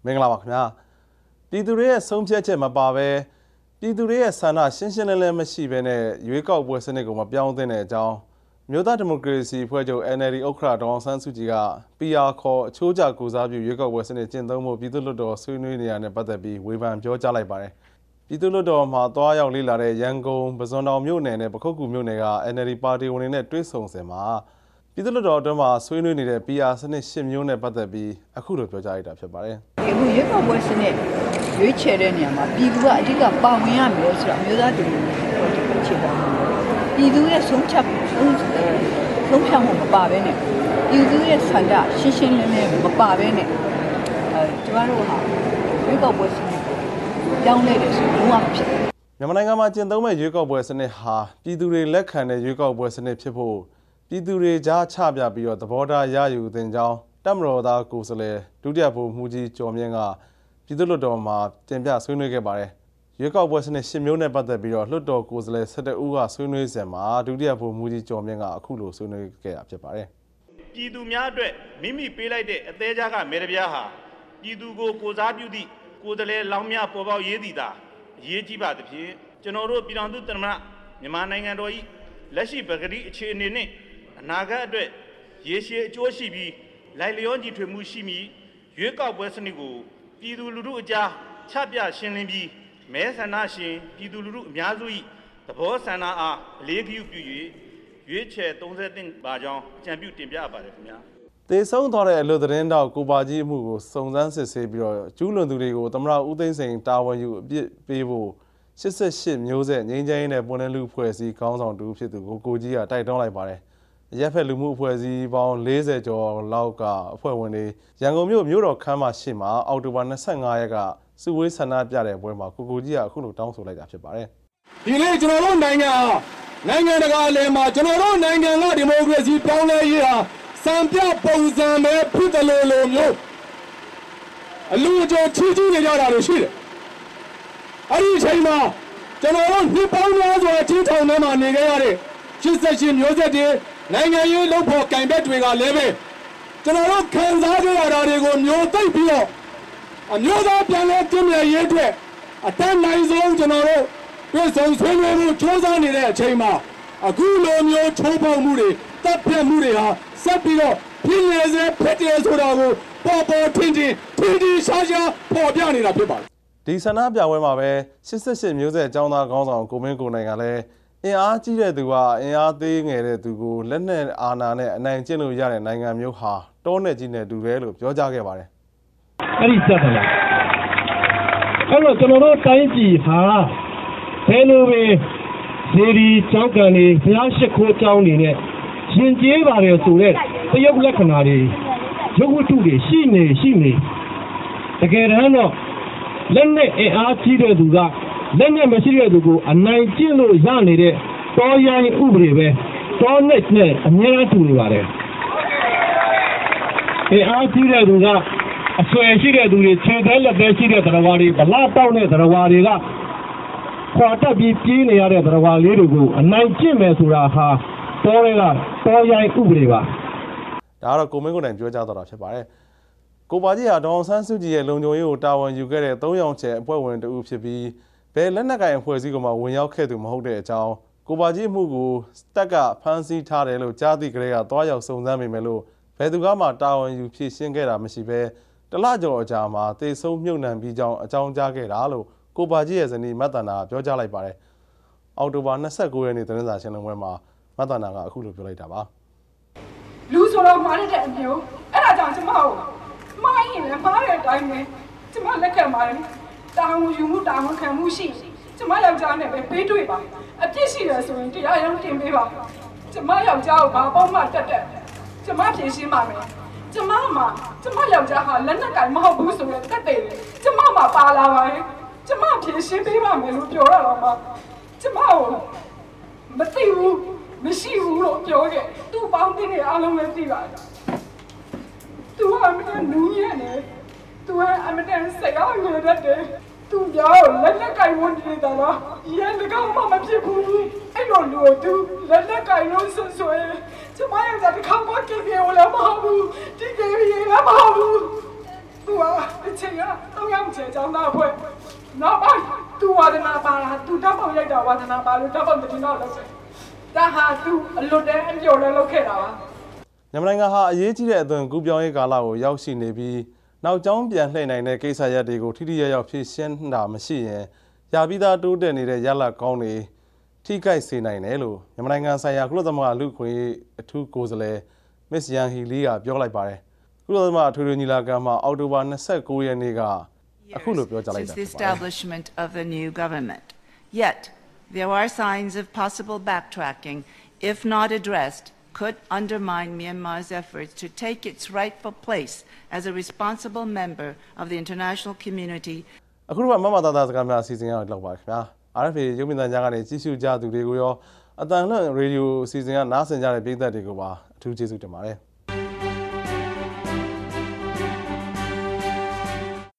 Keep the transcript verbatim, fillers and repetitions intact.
မင်္ဂလာပါခင်ဗျာပြည်သူတွေရဲ့ဆုံးဖြတ်ချက်မပါဘဲပြည်သူတွေရဲ့ဆန္ဒရှင်းရှင်းလင်းလင်းမရှိဘဲနဲ့ရွေးကောက်ပွဲစနစ်ကိုမပြောင်းသင့်တဲ့အကြောင်းမြို့သားဒီမိုကရေစီဖွဲ့ချုပ် N L D ဥက္ကဋ္ဌဒေါအောင်ဆန်းစုကြည်က P R ခေါ်အချိုးကျကိုစားပြုရွေးကောက်ပွဲစနစ်ကျင့်သုံးမှုပြည်သူ့လွှတ်တော်ဆွေးနွေးနေရတဲ့ပတ်သက်ပြီးဝေဖန်ပြောကြားလိုက်ပါတယ်ပြည်သူ့လွှတ်တော်မှာတွားရောက်လေ့လာတဲ့ရန်ကုန်ပဇွန်တောင်မြို့နယ်နဲ့ပခုက္ကူမြို့နယ်က N L D ပါတီဝင်တွေနဲ့တွေ့ဆုံစဉ်မှာပြည်သူ့လွှတ်တော်အတွင်းမှာဆွေးနွေးနေတဲ့ P R စနစ်ရှစ်မျိုးနဲ့ပတ်သက်ပြီးအခုလိုပြောကြားလိုက်တာဖြစ်ပါတယ်ဒီအခုရွေးကောက်ပွဲစနစ်ရွေးချယ်တဲ့နေရာမှာပြည်သူကအဓိကပါဝင်ရမယ်ဆိုတာမျိုးသားတူခြေပေါ်ပြည်သူရဲ့ဆုံးဖြတ်ဆုံးဆုံးဖြတ်မှုမပါဘဲနဲ့ပြည်သူရဲ့ဆန္ဒရှင်းရှင်းလင်းလင်းမပါဘဲနဲ့အဲကျမတို့ဟာရွေးကောက်ပွဲစနစ်ပြောင်းလဲတယ်ဆိုတော့မဖြစ်မြန်မာနိုင်ငံမှာကျင့်သုံးမဲ့ရွေးကောက်ပွဲစနစ်ဟာပြည်သူတွေလက်ခံတဲ့ရွေးကောက်ပွဲစနစ်ဖြစ်ဖို့ပြည်သူတွေကြားချပြပြီးတော့သဘောထားရယူသင်ကြောင်းတပ်မတော်သားကိုယ်စားလှယ်ဒုတိယဗိုလ်မှူးကြီးကျော်မြင့်ကပြည်သူ့လွှတ်တော်မှာတင်ပြဆွေးနွေးခဲ့ပါတယ်ရွေးကောက်ပွဲစနစ်ရှစ်မျိုးနဲ့ပတ်သက်ပြီးတော့လွှတ်တော်ကိုယ်စားလှယ်၁၁ဦးကဆွေးနွေးစဉ်မှာဒုတိယဗိုလ်မှူးကြီးကျော်မြင့်ကအခုလိုဆွေးနွေးခဲ့တာဖြစ်ပါတယ်ပြည်သူများအတွက်မိမိပေးလိုက်တဲ့အသေးချားကမေတ္တာပြားဟာပြည်သူကိုကိုစားပြုသည့်ကိုယ်စားလှယ်လောင်းများပေါ်ပေါက်ရေးသည်သာအရေးကြီးပါသဖြင့်ကျွန်တော်တို့ပြည်ထောင်စုသမ္မတမြန်မာနိုင်ငံတော်၏လက်ရှိပကတိအခြေအနေနှင့်အနာဂတ်အတွက်ရေရှည်အကျိုးရှိပြီးလိုက်လျောညီထွေမှုရှိမည်ရွေးကောက်ပွဲစနစ်ကိုပြည်သူလူထုအကြားချပြရှင်းလင်းပြီးမဲဆန္ဒရှင်ပြည်သူလူထုအများစု၏သဘောဆန္ဒအားအလေးဂရုပြု၍ရွေးချယ်သုံးသက်တင်ပါကြောင်းကြံပြုတင်ပြပါတယ်ခင်ဗျာတေဆုံးသွားတဲ့အလို့သတင်းတောက်ကိုပါကြီးမှုကိုစုံစမ်းစစ်ဆေးပြီးတော့ကျူးလွန်သူတွေကိုသမ္မတဦးသိန်းစိန်တာဝန်ယူအပြစ်ပေးဖို့ရှစ်ဆယ့်ရှစ်မျိုးဆက်ငြိမ်းချမ်းရေးနဲ့ပွင့်လင်းလူဖွဲ့စည်းခေါင်းဆောင်တူဖြစ်သူကိုကိုကြီးကတိုက်တွန်းလိုက်ပါတယ်ရက်ဖက်လူမှုအဖွဲ့အစည်းပေါင်း၄၀ကျော်လောက်ကအဖွဲ့ဝင်တွေရန်ကုန်မြို့မြို့တော်ခမ်းမရှိမှာအောက်တိုဘာ၂၅ရက်ကစုဝေးဆန္ဒပြတဲ့ပွဲမှာကိုကိုကြီးကအခုလိုတောင်းဆိုလိုက်တာဖြစ်ပါတယ်ဒီနေ့ကျွန်တော်တို့နိုင်ငံနိုင်ငံတကာအလယ်မှာကျွန်တော်တို့နိုင်ငံကဒီမိုကရေစီပြောင်းလဲရေးဟာစံပြပုံစံပဲဖြစ်တယ်လို့လိုမျိုးအလူအကျချီးကျူးနေကြတာလို့ရှိတယ်အဲ့ဒီအချိန်မှာကျွန်တော်တို့နှစ်ပေါင်းများစွာချင်းထောင်ထဲမှာနေခဲ့ရတဲ့ရှစ်ဆယ့်ရှစ်မျိုးဆက်တွေနိုင်ငံရေးလှုပ်ဖို့ကင်ဘက်တွေကလည်းပဲကျွန်တော်တို့ခံစားကြရတာတွေကိုမျိုးသိပ်ပြီးတော့အမျိုးသားပြန်လဲပြင်ပြရေးအတွက်အတန်းနိုင်ဆုံးကျွန်တော်တို့ပြည်စုံဆွေးနွေးမှုစ조사နေတဲ့အချိန်မှာအခုလိုမျိုးချိုးဖောက်မှုတွေတပ်ဖြတ်မှုတွေဟာဆက်ပြီးတော့ပြည်ရည်စဲဖြစ်တယ်ဆိုတာကိုပေါ်ပေါ်ထင်ထင်ထင်ထင်ရှားရှားပေါ်ပြနေတာဖြစ်ပါတယ်ဒီဆန္ဒပြပွဲမှာပဲရှစ်ဆယ့်ရှစ်မျိုးဆက်အကြောင်းသားခေါင်းဆောင်ကိုမင်းကိုနိုင်ကလည်းအင်အားကြီးတဲ့သူကအင်အားသေးငယ်တဲ့သူကိုလက်နက်အာဏာနဲ့အနိုင်ကျင့်လို့ရတဲ့နိုင်ငံမျိုးဟာတောနဲ့ကြီးနဲ့တူတယ်လို့ပြောကြားခဲ့ပါတယ်အဲ့ဒီစက်ပါလားအဲ့တော့ကျွန်တော်တို့တိုင်းပြည်ဟာဘယ်လိုပဲဇေဒီကျောင်းကန်တွေဘုရားရှိခိုးကျောင်းတွေနဲ့ရှင်ကျေးပါတယ်ဆိုတဲ့တရုတ်လက္ခဏာတွေရုပ်ဝတ္ထုတွေရှိနေရှိနေတကယ်တမ်းတော့လက်နဲ့အင်အားကြီးတဲ့သူကလက်နဲ့မရှိတဲ့သူကိုအနိုင်ကျင့်လို့ရနေတဲ့တောရိုင်းဥပဒေပဲတောနဲ့နဲ့အများအားတူနေပါတယ်အင်အားကြီးတဲ့သူကအဆွဲရှိတဲ့သူတွေခြေသေးလက်သေးရှိတဲ့တရားဝါတွေဗလာတောက်တဲ့တရားဝါတွေကခွာတက်ပြီးပြေးနေရတဲ့တရားဝါလေးတွေကိုအနိုင်ကျင့်မယ်ဆိုတာဟာတောတွေကတောရိုင်းဥပဒေပါဒါကတော့ကိုမင်းကိုနိုင်ပြောကြားတော့တာဖြစ်ပါတယ်ကိုပါကြီးဟာဒေါအောင်ဆန်းစုကြည်ရဲ့လုံခြုံရေးကိုတာဝန်ယူခဲ့တဲ့သုံးယောက်ကျဲအဖွဲ့ဝင်တဦးဖြစ်ပြီးဘယ်လက်နက်ကိုင်အဖွဲ့အစည်းကမှဝင်ရောက်ခဲ့သူမဟုတ်တဲ့အကြောင်းကိုပါကြီးမှုကိုတက်ကဖမ်းဆီးထားတယ်လို့ကြားသိကြတဲ့ကသွားရောက်စုံစမ်းမိမယ်လို့ဘယ်သူကမှတာဝန်ယူဖြည့်ရှင်းခဲ့တာမရှိဘဲတလကျော်အကြာမှာတေဆုံးမြုပ်နှံပြီးကြောင်းအကြောင်းကြားခဲ့တာလို့ကိုပါကြီးရဲ့ဇနီးမတ်တနာပြောကြားလိုက်ပါတယ်အောက်တိုဘာ၂၉ရက်နေ့သတင်းစာရှင်းလင်းပွဲမှာမတ်တနာကအခုလိုပြောလိုက်တာပါလူဆိုတော့မှားတဲ့အမျိုးအဲ့ဒါကြောင့်ကျမကိုမှားရင်လည်းမှားတဲ့အတိုင်းပဲကျမလက်ခံပါတယ်တာဝန်ယူမှုတာဝန်ခံမှုရှိကျမယောက်ျားနဲ့ပဲပေးတွေ့ပါအပြစ်ရှိတယ်ဆိုရင်တရားရုံးတင်ပေးပါကျမယောက်ျားကိုဘာပုံမှတက်တက်ကျမဖြေရှင်းပါမယ်ကျမမှာကျမယောက်ျားဟာလက်နက်ကင်မဟုတ်ဘူးဆိုရင်တက်တယ်ကျမမှာပါလာပါရင်ကျမဖြေရှင်းပေးပါမယ်လို့ပြောရတော့မှကျမကိုမသိဘူးမရှိဘူးလို့ပြောခဲ့သူ့ပေါင်းတင်နေအားလုံးလည်းသိပါတယ်သူကအမတန်နူးညံ့နေသူကအမတန်စိတ်အားငယ်တတ်တယ်သူပြောလက်လက်ကင်ဝန်နေတာတော့ရန်တကောက်မှမဖြစ်ဘူးအဲ့လိုလူသူလက်လက်ကင်လို့ဆွဆွဲကျမရဲ့တခါမှကြည့်ပြလို့မဟုတ်ဘူးဒီကေရီလည်းမဟုတ်ဘူးသူကအချချိန်ကတော့ရောက်ချေចောင်းသားအဖွဲ့နောက်ပိုင်းသူဝါဒနာပါလားသူတောက်ပေါက်ရိုက်တာဝါဒနာပါလို့တောက်ပေါက်တင်တော့လုပ်တယ်ဒါဟာသူအလွတ်တဲ့အပြော်လဲလုပ်ခဲ့တာပါမြန်မာနိုင်ငံဟာအရေးကြီးတဲ့အသွင်ကူးပြောင်းရေးကာလကိုရောက်ရှိနေပြီးနောက်ကျောင်းပြန်လှည့်နိုင်တဲ့ကိစ္စရပ်တွေကိုထိထိရောက်ရောက်ဖြည့်ရှင်းတာမရှိရင်ရာပြီးသားတိုးတက်နေတဲ့ရလဒ်ကောင်းတွေထိခိုက်စေနိုင်တယ်လို့မြန်မာနိုင်ငံဆိုင်ရာကုလသမဂ္ဂလူ့အခွင့်အရေးအထူးကိုယ်စားလှယ် Miss Yang Hee Lee ကပြောလိုက်ပါတယ်ကုလသမဂ္ဂအထွေထွေညီလာခံမှာအောက်တိုဘာtwenty-nineရက်နေ့ကအခုလိုပြောကြားလိုက်တာဖြစ်ပါတယ် establishment of the new government yet there are signs of possible backtracking if not addressed could undermine Myanmar's efforts to take its rightful place as a responsible member of the international community အခုတော့မမသားသားစကားများအစီအစဉ်ရတော့ပါခင်ဗျာ R F A ရုပ်မြင်သံကြားကနေကြည့်ရှုကြသူတွေကိုရောအတန်လွှင့်ရေဒီယိုအစီအစဉ်ကနားဆင်ကြတဲ့ပရိသတ်တွေကိုပါအထူးကျေးဇူးတင်ပါတယ်